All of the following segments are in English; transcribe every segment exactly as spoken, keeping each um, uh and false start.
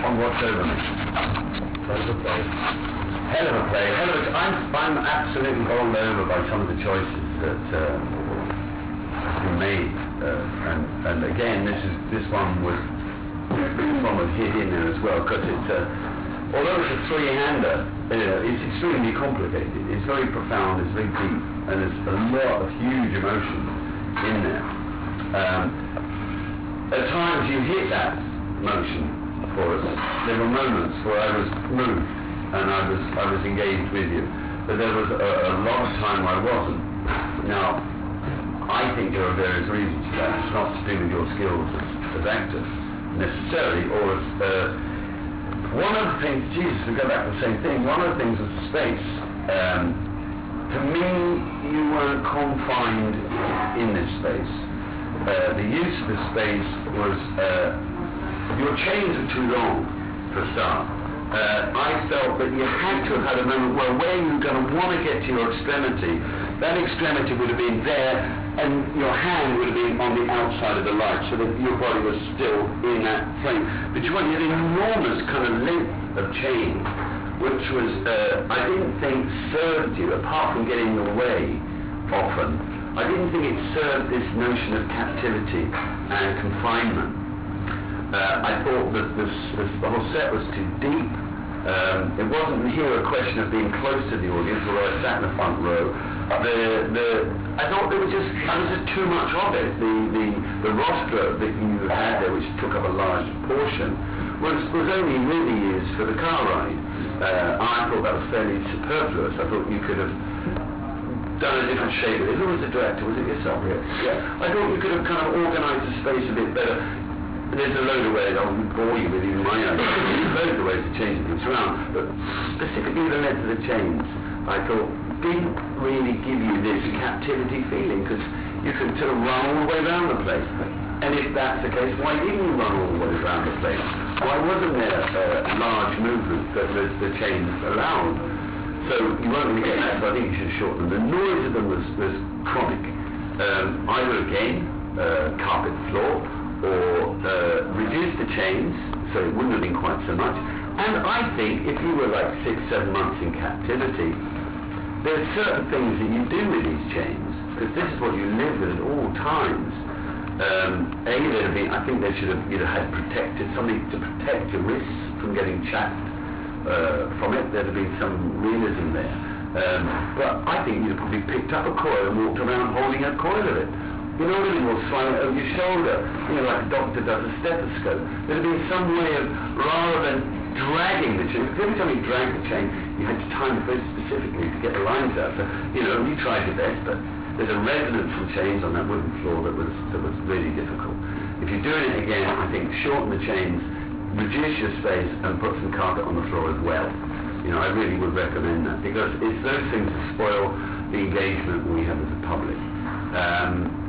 on what's over me. Hell of a play. Hell of a play. Hell of a. I'm I'm absolutely bowled over by some of the choices that uh, have been made, uh, and and again, this is this one was this one was hit in there as well because it's a. Although it's a three-hander, uh, it's extremely complicated. It's very profound, it's very deep, and there's a lot of huge emotion in there. Um, at times you hit that emotion for us. There were moments where I was moved and I was I was engaged with you, but there was a, a lot of time where I wasn't. Now, I think there are various reasons for that. It's not to do with your skills as, as actors necessarily, or as uh, one of the things, Jesus, we go back to the same thing, one of the things was space. Um, to me, you weren't confined in this space. Uh, the use of the space was, uh, your chains are too long, for a start. Uh, I felt that you had to have had a moment where where you were going to want to get to your extremity, that extremity would have been there, and your hand would have been on the outside of the light, so that your body was still in that frame. But you had an enormous kind of length of chain, which was, uh, I didn't think served you, apart from getting in the way often, I didn't think it served this notion of captivity and confinement. Uh, I thought that this, this, the whole set was too deep. Um, it wasn't here a question of being close to the audience, although I sat in the front row. The, the, I thought there was just, there was just too much of it. The, the, the rostro that you had there, which took up a large portion, was, was only really used for the car ride. Uh, I thought that was fairly superfluous. I thought you could have done a different shape of it. Who was the director? Was it yourself? Yeah. yeah. I thought you could have kind of organised the space a bit better. There's a load of ways, I won't bore you with even my own, there's loads of ways of changing things around, but specifically the length of the chains, I thought, didn't really give you this captivity feeling, because you could sort of run all the way around the place. And if that's the case, why didn't you run all the way around the place? Why wasn't there a large movement that the, the chains allowed? So you won't really get that, so I think you should shorten them. The noise of them was, was chronic. Um, either again, uh, carpet floor, or uh, reduce the chains, so it wouldn't have been quite so much. And I think if you were like six, seven months in captivity, there's certain things that you do with these chains, because this is what you live with at all times. Um, a, there'd have been, I think they should have, you'd have had protected, something to protect your wrists from getting chapped uh, from it. There'd have been some realism there. Um, but I think you'd have probably picked up a coil and walked around holding a coil of it. You know what I mean, or slung it over your shoulder, you know, like a doctor does a stethoscope. There'd have been some way of, rather than dragging the chain, because every time you drag the chain, you had to time it very specifically to get the lines out. So, you know, you tried your best, but there's a resonance from chains on that wooden floor that was that was really difficult. If you're doing it again, I think shorten the chains, reduce your space, and put some carpet on the floor as well. You know, I really would recommend that, because it's those things that spoil the engagement we have as a public. Um,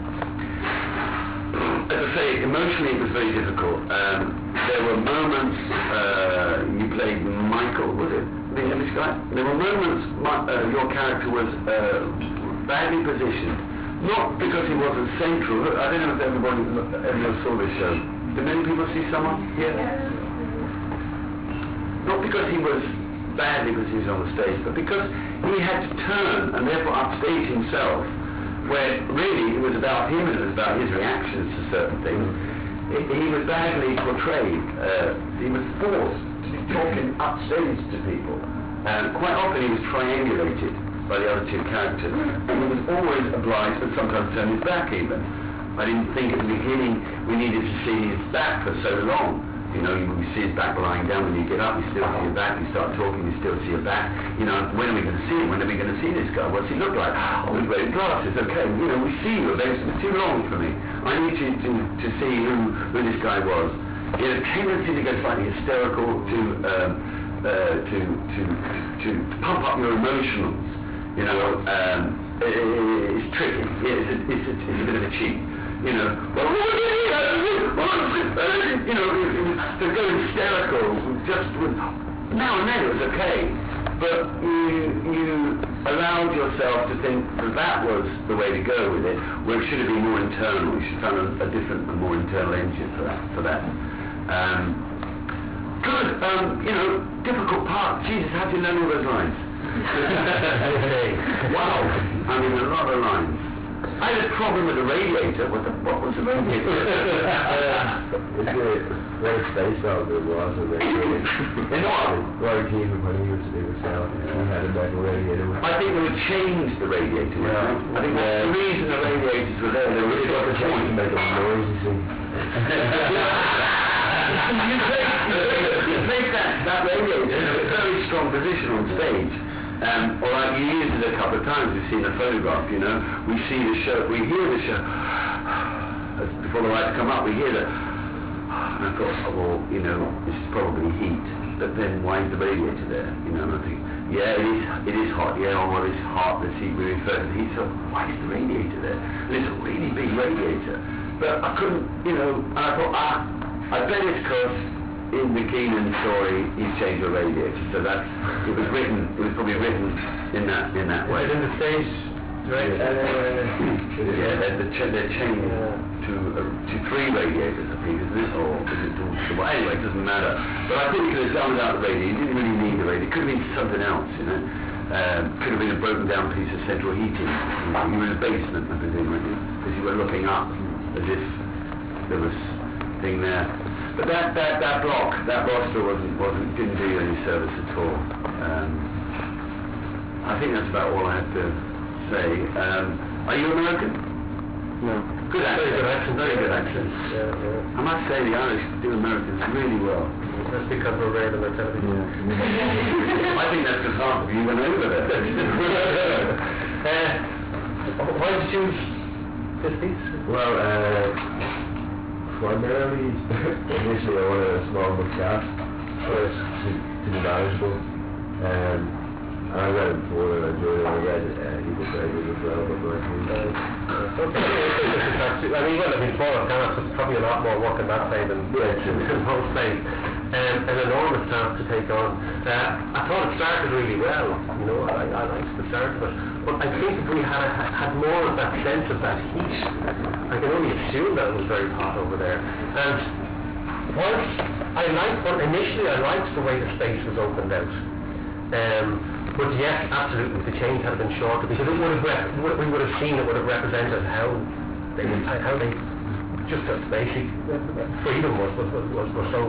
As I say, emotionally it was very difficult. Um, there were moments, uh, you played Michael, was it, the English guy? There were moments my, uh, your character was uh, badly positioned. Not because he wasn't central. I don't know if everybody everyone saw this show. Did many people see someone here? Yes. Not because he was badly because he was on the stage, but because he had to turn and therefore upstage himself, where really it was about him and it was about his reactions to certain things. It, he was badly portrayed. Uh, he was forced to be talking upstage to people. And quite often he was triangulated by the other two characters. And he was always obliged to sometimes turn his back even. I didn't think at the beginning we needed to see his back for so long. You know, you see his back lying down. When you get up, you still see your back. You start talking, you still see your back. You know, when are we going to see him? When are we going to see this guy? What's he look like? Oh, he's wearing glasses. Okay, you know, we see you. It's too long for me. I need you to, to see who, who this guy was. He had a tendency to go slightly hysterical, to um, uh, to, to to to pump up your emotionals. You know, um, it, it, it's tricky. It's a, it's, a, it's a bit of a cheat. You know, well, you know, to go hysterical, just with, now and then it was okay, but you you allowed yourself to think that that was the way to go with it, where it should have been more internal. You should have found a, a different, a more internal engine for that. For that. Um, good. Um, you know, difficult part. Jesus, how do you learn all those lines? Wow. I mean, a lot of lines. I had a problem with the radiator. What the, what was the radiator? uh, it's a, what a space out there was when they were In what? Roy Keane, when he was, he was out, he had a metal radiator. I think they would change the radiator. Yeah. I think that's the reason the radiators were there. They really got the change to make a noise, you see. you place, you place that, that radiator in a very strong position on stage. Um, or like you used it a couple of times, we've seen a photograph, you know, we see the show, we hear the show, before the lights come up, we hear the, and I thought, oh, well, you know, this is probably heat, but then why is the radiator there, you know, and I think, yeah, it is, it is hot, yeah, oh, well, it's hot, let's see, we refer to the heat, so why is the radiator there? And it's a really big radiator, but I couldn't, you know, and I thought, ah, I bet it's because in the Keenan story, he's changed the radiator, so that's, it was written, it was probably written in that in that way. Is it in the stage direction? Yeah, yeah they're, they're, ch- they're changed yeah. to uh, to three radiators, I think, isn't it? Or is it to, to, well, anyway, it doesn't matter. But I think he could have done without the radiator. He didn't really need the radiator. It could have been something else, you know. Um, could have been a broken down piece of central heating. You were in a basement, I presume, because you were looking up as if there was thing there. But that, that, that block, that roster wasn't, wasn't, didn't do you any service at all. Um, I think that's about all I have to say. Um, are you American? No. Good accent. Very good accent. Very good accent. Yeah, yeah. I must say the Irish do Americans really well. That's because we're rare on their television. Yeah. I think that's because half of you went over there. uh, why did you choose this piece? Well, uh, primarily, initially I wanted a small book cast, so it's to, to be manageable. Um, I read it before and I enjoyed it. I read uh, Evil Beggars as well, but my team. I mean, well, I mean, smaller cast, it's probably a lot more work on that side than yeah, in most plays. Um, an enormous task to take on. Uh, I thought it started really well, you know, I, I liked the start of it. But I think if we had had more of that sense of that heat, I can only assume that it was very hot over there. And whilst I liked, well, initially I liked the way the space was opened out. Um, but yes, absolutely, the change had been shorter because it would have rep- we would have seen it would have represented how they how they just a basic freedom was was was, was so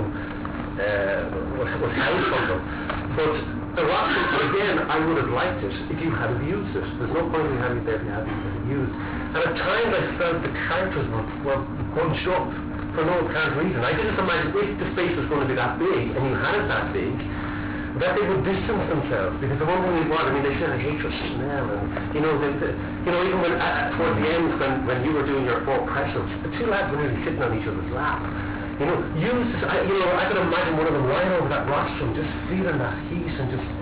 uh, was, was held from them. But the roster, again, I would have liked it if you hadn't used it. There's no point in having it there if you hadn't used. And at times I felt the characters were, were bunched up for no apparent reason. I didn't imagine if the space was going to be that big and you had it that big, that they would distance themselves, because the one thing they want, I mean, they said, I hate your smell, and, you know, the, the, you know, even when, uh, towards the end, when, when you were doing your four press-ups, the two lads were nearly sitting on each other's lap, you know, use, I, you know, I could imagine one of them lying over that rostrum, just feeling that heat, and just,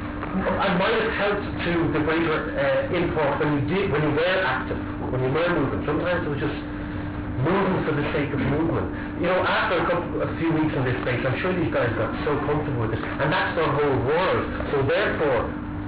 I might have helped to the greater uh, import when you did, when you were active, when you were moving. Sometimes it was just moving for the sake of movement. You know, after a, couple, a few weeks in this space, I'm sure these guys got so comfortable with it, and that's their whole world. So therefore,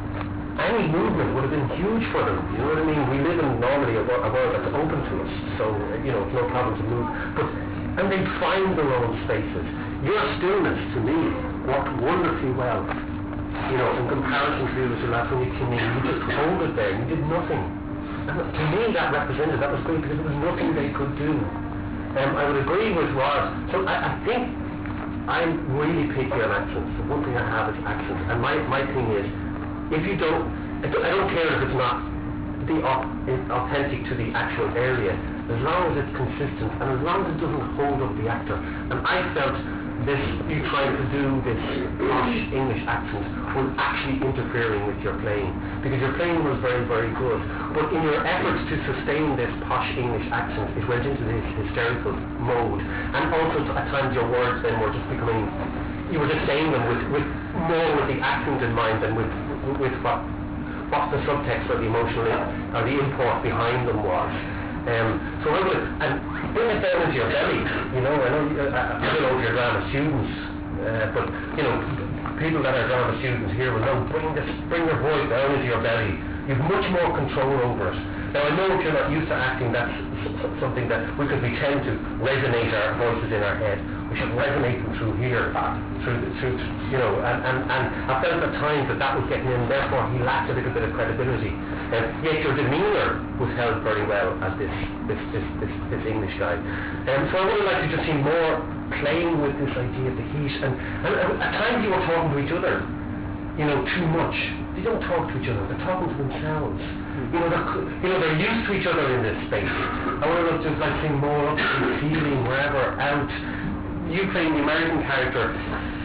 any movement would have been huge for them. You know what I mean? We live in normally a, a world that's open to us, so you know it's no problem to move. But and they find their own spaces. Your stillness, to me, worked wonderfully well. You know, in comparison to the other lads when you came in, you just hold it there. You did nothing. And to me, that represented, that was great because there was nothing they could do. Um, I would agree with Ross. So I, I think I'm really picky on accents. The one thing I have is accents. And my, my thing is, if you don't, I don't, I don't care if it's not the authentic to the actual area, as long as it's consistent and as long as it doesn't hold up the actor. And I felt this, you trying to do this posh English accent was actually interfering with your playing, because your playing was very, very good, but in your efforts to sustain this posh English accent, it went into this hysterical mode, and also at times your words then were just becoming, you were just saying them with, with more with the accent in mind than with with what what the subtext or the emotional or the import behind them was. Um, so I would, and bring it down into your belly, you know, I know, I, I don't know if you're drama students, uh, but, you know, people that are drama students here will know, bring this, bring your voice down into your belly. You have much more control over it. Now I know if you're not used to acting, that's s- s- something that, because we tend to resonate our voices in our head, we should resonate them through here, through, the, through you know, and, and, and I felt at times that that was getting in, therefore he lacked a little bit of credibility. Uh, yet your demeanour was held very well as this this this this, this English guy. Um, so I would have liked to just see more playing with this idea of the heat, and, and, and at times you were talking to each other, you know, too much. They don't talk to each other, they're talking to themselves. You know, they're, you know, they're used to each other in this space. I would have just like seeing more up and feeling wherever out. You playing the American character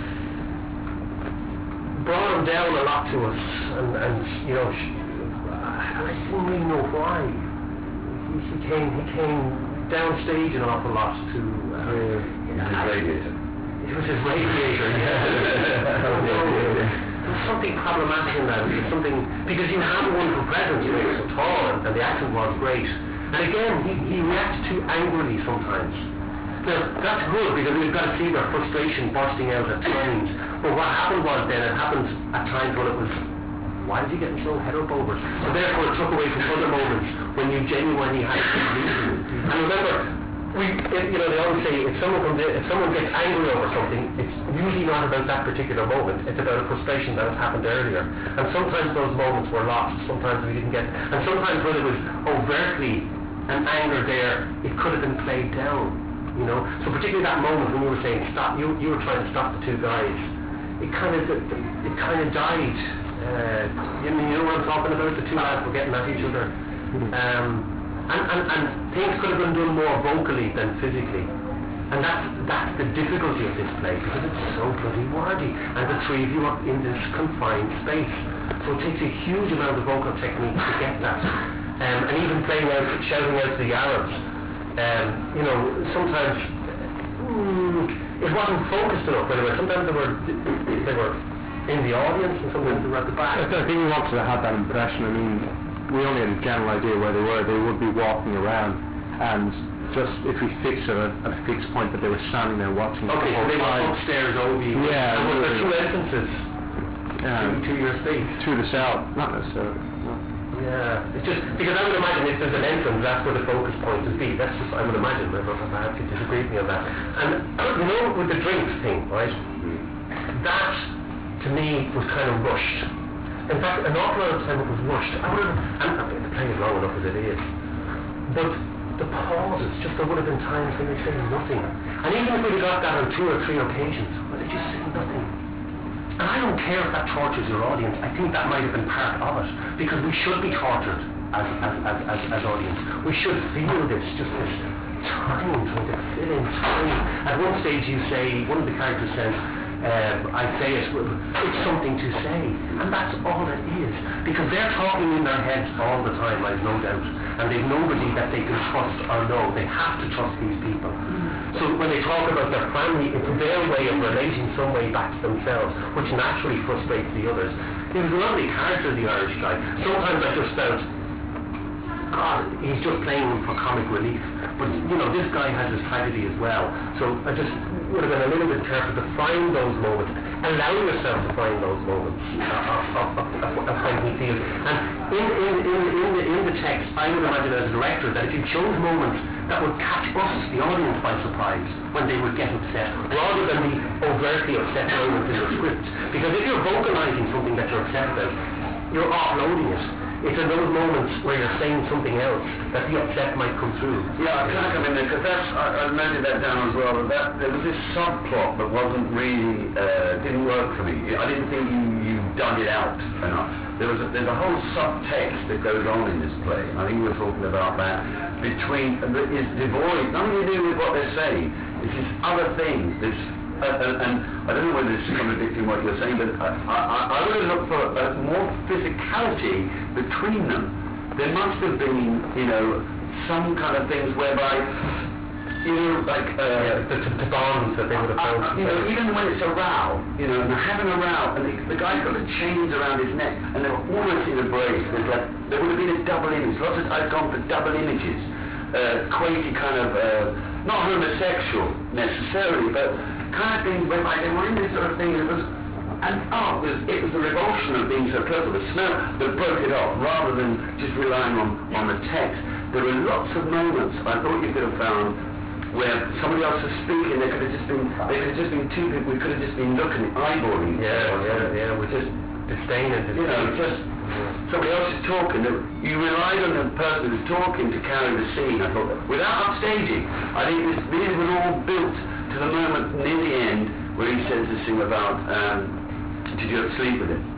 brought him down a lot to us, and, and you know, sh- and I didn't really know why. He, he came, he came downstage an awful lot to. Uh, It was his radiator. It was his radiator, yeah. There was something problematic in that. It was something, because you have a wonderful presence, you know, you're so tall, and, and the accent was great. And again, he, he reacts too angrily sometimes. Now, that's good, because we've got to see their frustration bursting out at times. But what happened was then, it happened at times when it was, why is he getting so head up over it? So therefore it took away from other moments when you genuinely had to reason. And remember, we, it, you know, they always say if someone comes in, if someone gets angry over something, it's usually not about that particular moment. It's about a frustration that has happened earlier. And sometimes those moments were lost. Sometimes we didn't get. And sometimes when it was overtly an anger there, it could have been played down. You know. So particularly that moment when you were saying stop, you you were trying to stop the two guys. It kind of it, it kind of died. Uh, you, know, you know what I'm talking about? The two lads were getting at each other. Um, And, and, and things could have been done more vocally than physically. And that's that's the difficulty of this play, because it's so bloody wordy. And the three of you are in this confined space. So it takes a huge amount of vocal technique to get that. Um, and even playing out, shouting out to the Arabs, um, you know, sometimes mm, it wasn't focused enough. By the way, sometimes they were, they were in the audience, and sometimes they were at the back. I think we wanted to have that impression. I mean, we only had a general idea where they were. They would be walking around, and just if we fix it at, at a fixed point that they were standing there watching. Okay, so they were upstairs over you. Yeah. And was there two entrances Um, to, to your space? through the cell, not necessarily. No. Yeah, it's just because I would imagine if there's an entrance, that's where the focus point would be. That's just, I would imagine. I don't know if I have to disagree with me on that. And you know, with the drinks thing, right? That to me was kind of rushed. In fact, an awful lot of time it was rushed. I would have, and the play is long enough as it is, but the pauses, just there would have been times when they say nothing. And even if we'd got that on two or three occasions, where they just say nothing. And I don't care if that tortures your audience. I think that might have been part of it, because we should be tortured as as as as, as audience. We should feel this, just this time, trying to fill in time. At one stage, you say, one of the characters says, Um, I say it, it's something to say, and that's all it is, because they're talking in their heads all the time, I've no doubt, and they've nobody that they can trust or know. They have to trust these people. So when they talk about their family, it's their way of relating some way back to themselves, which naturally frustrates the others. He was a lovely character, the Irish guy. Sometimes I just felt, God, he's just playing him for comic relief. But, you know, this guy has his tragedy as well. So I just would have been a little bit careful to find those moments. Allow yourself to find those moments of, of, of, of, of when he feels. And in, in, in, in, the, in the text, I would imagine as a director that if you chose moments that would catch us, the audience, by surprise, when they would get upset, rather than the overtly upset moments in the script. Because if you're vocalizing something that you're upset about, you're offloading it. It's in those moments where you're saying something else that the upset might come through. Yeah, I can't come in there, because that's, I, I noted that down as well, that there was this subplot that wasn't really, uh, didn't work for me. I didn't think you, you dug it out enough. There was a, there's a whole subtext that goes on in this play, and I think we were talking about that, between, that is devoid, nothing to do with what they're saying. It's this other thing, this Uh, and, and I don't know whether this is contradicting what you're saying, but I, I, I would have looked for uh, more physicality between them. There must have been, you know, some kind of things whereby, you know, like... Uh, yeah, the, the, the bonds that they would have found. Uh, you know, even when it's a row, you know, and they're having a row, and the, the guy's got the chains around his neck, and they're almost in a brace. There's like, there would have been a double image. Lots of I've gone for double images. Uh, quasi kind of, uh, not homosexual necessarily, but kind of things whereby they were in this sort of thing. It was, and oh, it was, it was the revulsion of being so close, or the smell that broke it off, rather than just relying on, on the text. There were lots of moments I thought you could have found where somebody else was speaking. There could have just been, there could have just been two people. We could have just been looking, eyeballing. Yeah, yeah, yeah. We're just disdain and you know, just somebody else is talking. You relied on the person who's talking to carry the scene. I thought, without upstaging, I think this, these were all built to the moment near the end where he says this thing about, um, did you ever sleep with him?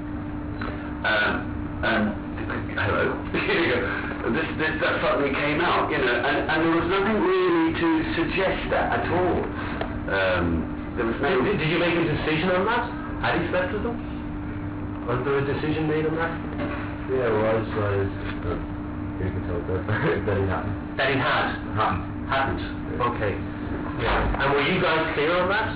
Um, and hello, here you go. This, this, that suddenly came out, you know, and, and there was nothing really to suggest that at all. Um, there was no. Did, did you make a decision on that? Had he slept with them? Was there a decision made on that? Yeah, well, I decided that you can tell that that he hadn't. That he had? Hadn't. Hadn't. Okay. Yeah. And were you guys clear on that?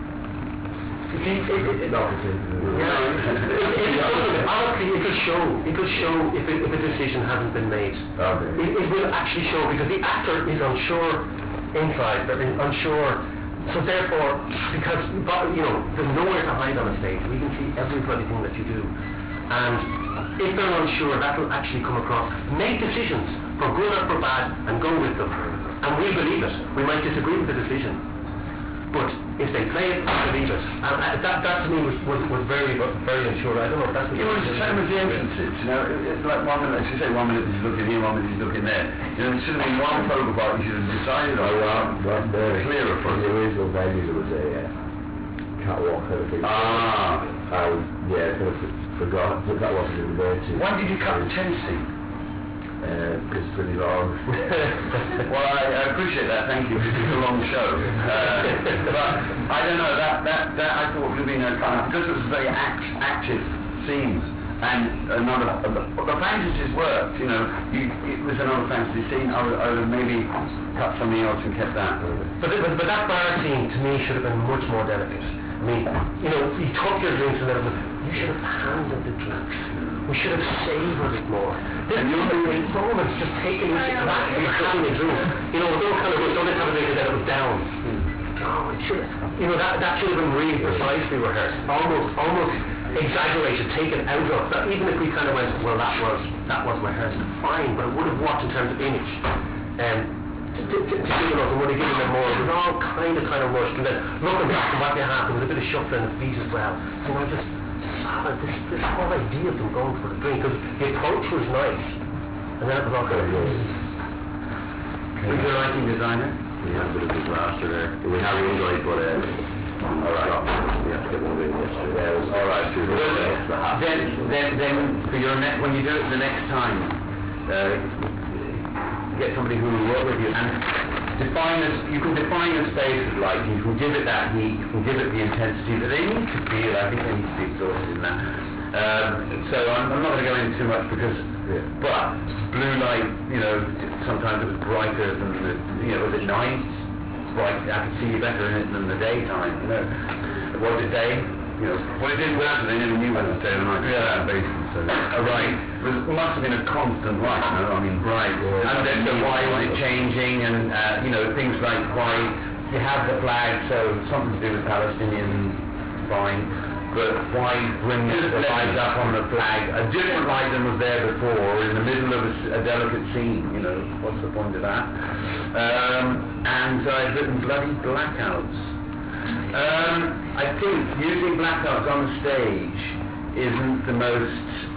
You see, it, it, it, Not particularly. yeah, it, it, it, honestly, it will show. It will show if, it, if a decision hasn't been made. Okay. It, it will actually show because the actor is unsure inside. They're unsure. So therefore, because you know, there's nowhere to hide on a stage. We can see every bloody thing that you do, and if they're unsure, that will actually come across. Make decisions for good or for bad, and go with them. And we believe it. We might disagree with the decision, but if they play it, we believe it. And uh, that, that to me was, was, was very, very unsure. I don't know if that's what It was the same as the entrances, you know, it, it's like one minute, as you say, one minute he's looking here, one minute he's looking there. You know, there should have been one photograph you should have decided on. Oh, well, well, there, clearer for in the us. original venue there was a uh, catwalk kind of thing. Ah. Um, yeah, kind of forgot that that wasn't in there too. Why did you cut the chase scene? Uh, because it's pretty long. Well, I, I appreciate that, thank you, because it's a long show. Uh, but I don't know, that, that, that I thought would have been a kind of, because it was very act, active scenes, and another, the, the fantasies worked, you know, you, it was another fantasy scene, I would, I would have maybe cut something else and kept that. But, but, but that bar scene, to me, should have been much more delicate. I mean, you know, you took your drinks and everything. You should have handled the drinks. We should have savoured it more. This is these moments, just taking this glass and having a drink. You know, don't kind of go, don't let's have a drink and then it was down. No, it should have, you know, that, that should have been really precisely rehearsed. Almost, almost exaggerated, taken out of. That even if we kind of went, well, that was, that was rehearsed, fine, but it would have worked in terms of image. Um, to, to, to, to give us, and would have given them more. It was all kind of, kind of rushed. And then looking back at what they had, there was a bit of shuffling of feet as well. You know, just solid. This, this whole idea of them going for the drink, because the approach was nice, and then it was all kind of. Who's your lighting designer? We had a bit of a disaster there. We have Enjoy, but uh, alright. We have to get one in yesterday. Yeah, it was alright. Well, then, then, then for your ne- when you do it the next time, uh, get somebody who will work with you and define this. You can define the space with lighting. You can give it that heat. You can give it the intensity that they need to feel. I think they need to be exhausted in that. Um, so I'm, I'm not going to go into too much because, Yeah. but blue light, you know, sometimes it was brighter than the, you know, was it night? Bright. I could see you better in it than the daytime. You know, was it day? You know, well, it didn't matter. They never knew whether it was day or night. Yeah, basically. So, uh, right. It was, must have been a constant light. You know, I mean, bright. Yeah. And then so why was it changing? And uh, you know, things like why you have the flag, so something to do with Palestinians, fine. But why bring the light up on the flag? A different light than was there before, in the middle of a, s- a delicate scene. You know, what's the point of that? Um, and so I've written bloody blackouts. Um, I think using blackouts on the stage isn't the most.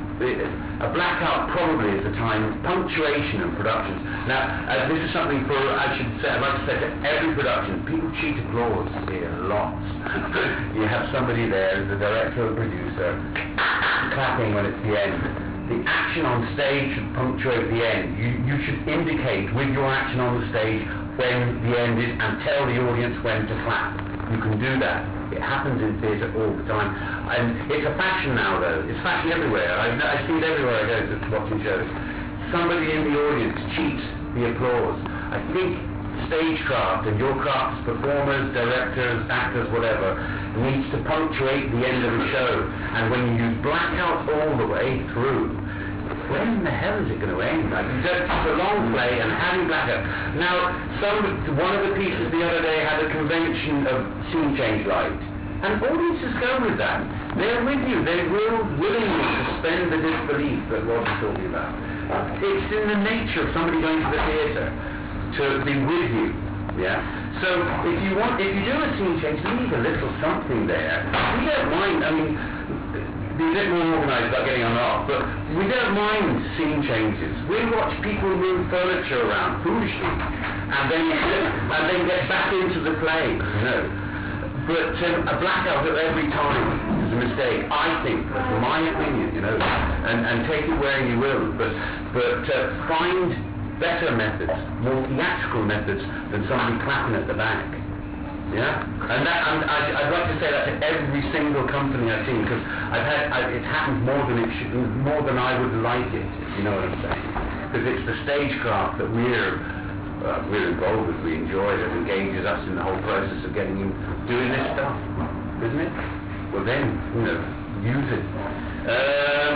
A blackout probably is the time punctuation in productions. Now, uh, this is something for I should say. I'd like to say to every production, people cheat applause here lots. You have somebody there, the director or the producer, clapping when it's the end. The action on stage should punctuate the end. You, you should indicate with your action on the stage when the end is and tell the audience when to clap. You can do that. It happens in theatre all the time. And it's a fashion now though. It's fashion everywhere. I, I see it everywhere I go to watching shows. Somebody in the audience cheats the applause. I think stagecraft and your craft as performers, directors, actors, whatever, needs to punctuate the end of the show. And when you use blackouts all the way through, when the hell is it going to end? Like, it's a long play and having blackout. Now, some one of the pieces the other day had a convention of scene change light, And audiences go with that. They're with you. They will willingly suspend the disbelief that Rob is talking about. It's in the nature of somebody going to the theatre to be with you. Yeah. So if you want, if you do a scene change, leave a little something there. We don't mind. I mean, be a bit more organised about getting on off, but we don't mind scene changes. We watch people move furniture around foolishly, and then and then get back into the play. You know. But um, a blackout at every time is a mistake, I think. That's my opinion, you know. And, and take it where you will, but but uh, find better methods, more theatrical methods than somebody clapping at the back. Yeah, and that and I, I'd like to say that to every single company I've seen, because I've had I, it's happened more than it should, more than I would like it. If you know what I'm saying? Because it's the stagecraft that we're. Uh, we're involved with, we enjoy it, it engages us in the whole process of getting you doing this stuff, isn't it? Well then, you know, use it. Um,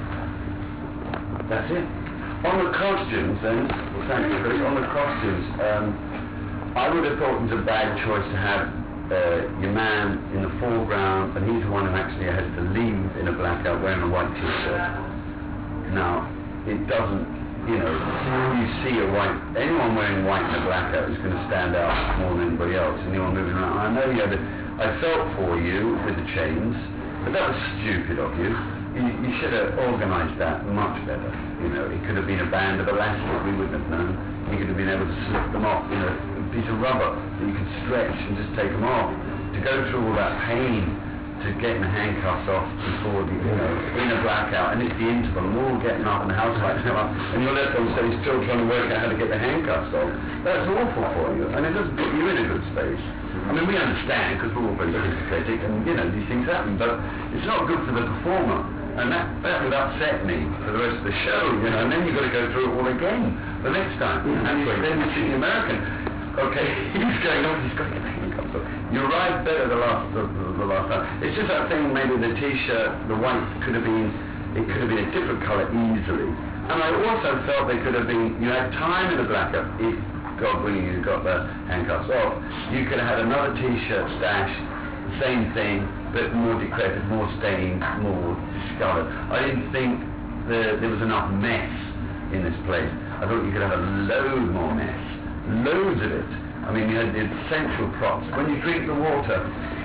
that's it. On the costumes then, well thank you, Chris, on the costumes, um, I would have thought it was a bad choice to have uh, your man in the foreground, and he's the one who actually has to leave in a blackout wearing a white t-shirt. Now, it doesn't, you know, you see a white, anyone wearing white in a blackout is going to stand out more than anybody else. Anyone moving around, I know you had a, I felt for you with the chains, but that was stupid of you. You, you should have organised that much better. You know, it could have been a band of elastic, we wouldn't have known. You could have been able to slip them off, you know, a piece of rubber that you could stretch and just take them off. To go through all that pain to getting the handcuffs off before the, you know, in a blackout, and it's the interval, and we're all getting up and the house lights come up, and you're left on stage still trying to work out how to get the handcuffs off. That's awful for you, and it doesn't put you in a good space. I mean, we understand, because we're all very sympathetic, and, you know, these things happen, but it's not good for the performer, and that, that would upset me for the rest of the show, you know, and then you've got to go through it all again the next time, and then you see the American. Okay, he's going on, he's got to get the handcuffs off. You arrived better the last the, the, the last time. It's just that thing, maybe the t-shirt, the white could have been, it could have been a different colour easily. And I also felt they could have been, you had time in the blackout, if God willing you got the handcuffs off, you could have had another t-shirt stash, same thing, but more decrepit, more stained, more discoloured. I didn't think the, there was enough mess in this place. I thought you could have a load more mess. Loads of it. I mean, you had the essential props. When you drink the water,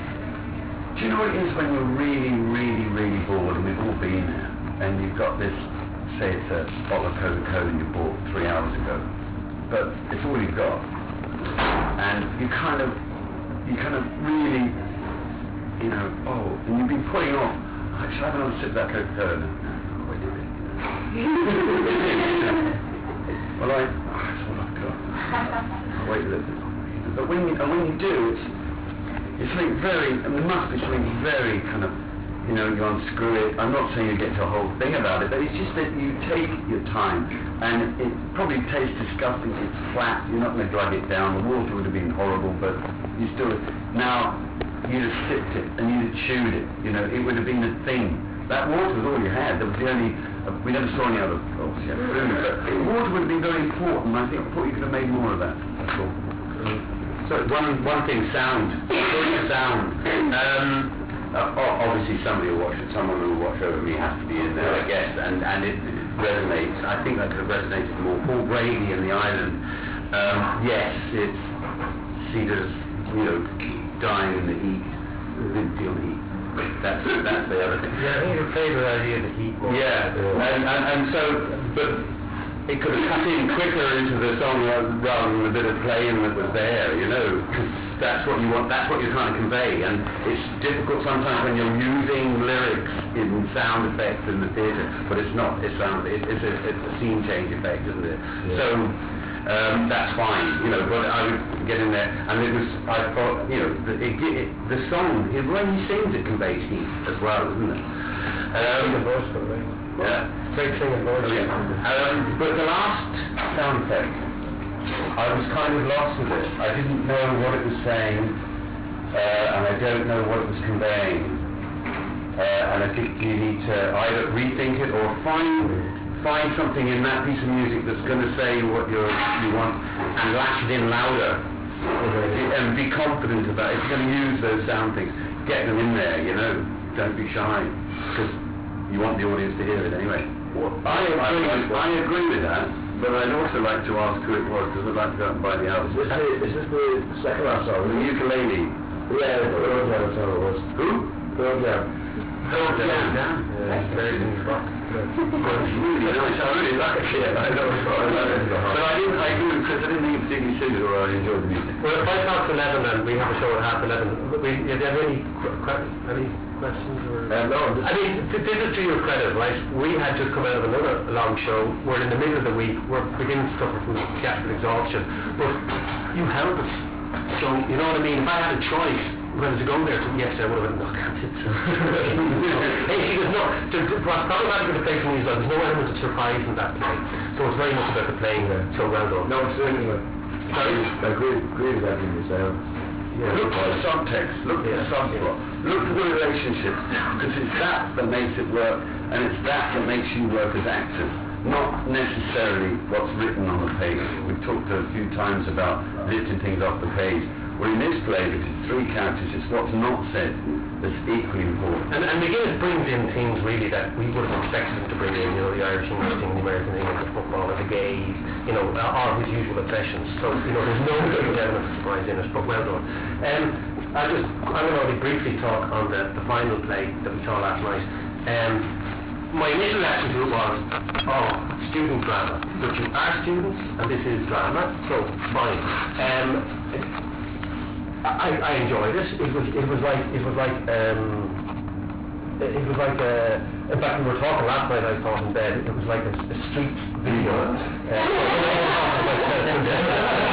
do you know what it is when you're really, really, really bored, and we've all been there, and you've got this, say it's a bottle of Coca-Cola you bought three hours ago, but it's all you've got, and you kind of, you kind of really, you know, oh, and you've been putting off, oh, should I have another sip of that Coca-Cola? No, no, wait a minute. Well, I, oh, that's all I've got. I'll wait a little bit. But when you, and when you do, it's, it's something very, and there must be something very kind of, you know, you unscrew it. I'm not saying you get to a whole thing about it, but it's just that you take your time, and it probably tastes disgusting. It's flat. You're not going to drag it down. The water would have been horrible, but you still, now, you'd have sipped it, and you'd have chewed it. You know, it would have been a thing. That water was all you had. That was the only, uh, we never saw any other, obviously, had food, but water would have been very important. I think I thought you could have made more of that. That's all. So one one thing, sound. sound. Um, uh, obviously, somebody will watch it. Someone who will watch over me has to be in there, I guess, and and it resonates. I think that could have resonated more. Paul Brady and the Island. Um, yes, it's Cedar's, you know, dying in the heat. Didn't feel the heat. That's that's the other thing. Yeah, I think your favourite idea of the heat. Yeah, and, and and so, but it could have cut in quicker into the song rather than a bit of playing that was there, you know. That's what you want. That's what you're trying to convey, and it's difficult sometimes when you're using lyrics in sound effects in the theatre, but it's not. It's sound. It, it's a it's a scene change effect, isn't it? Yeah. So. Um, that's fine, you know, but I would get in there, and it was, I thought, you know, the, it, it, the song, it, when he sings it conveys heat as well, isn't it? Um, voice, yeah. Great singing voice. Yeah. Um, but the last sound effect, I was kind of lost with it. I didn't know what it was saying, uh, and I don't know what it was conveying. Uh, and I think you need to either rethink it or find find something in that piece of music that's going to say what you're, you want, and lash it in louder, And be confident about it. If you're going to use those sound things, get them in there, you know. Don't be shy, because you want the audience to hear it anyway. Well, I agree, with, I agree with that, but I'd also like to ask who it was, because I'd like to go out and buy the album. Is this the, is this the second last song? The ukulele. Yeah, the Pearl Jam song it was. Who? Pearl Jam. Pearl Jam. Yeah, it's very good. It's really nice. I really like it. I know. But I didn't. I agree because I didn't think it particularly suited, or I enjoyed the music. Well, if I talk to eleven and we have a show at half eleven, we, do you have any, que- any questions? Or? Uh, no, I'm just... I mean, th- this is to your credit, right? We had just come out of another long show. We're in the middle of the week. We're beginning to suffer from gastric exhaustion. But you helped us. So, you know what I mean? If I had a choice whether to go there yesterday, I would have been, no, I can't sit there. Hey, see, there's no, there, what's problematic with the play for me is that there's no element of surprise in that play. So it's very much about the playing, Yeah. so well done. No, certainly. Sorry? I agree, agree with everything you said. Yeah. Look for the subtext, look for the Yeah. subplot, look for the relationships, because it's that that makes it work, and it's that that makes you work as actors, not necessarily what's written on the page. We've talked a few times about lifting things off the page. Well, in this play, because it's three characters, it's what's not said that's equally important. And, and McGuinness brings in things really that we would have expected him to bring in, you know, the Irish English thing, the American thing, the football, the gays, you know, all his usual obsessions. So, you know, there's no huge element of surprise in it, but well done. Um, I just, I'm going to only briefly talk on the, the final play that we saw last night. Um, my initial reaction to it was, oh, student drama. But you are students, and this is drama, so fine. Um, I, I enjoyed it. It was it was like it was like um, it, it was like a, in fact we were talking last night, I thought in bed, it was like a, a street video. Uh,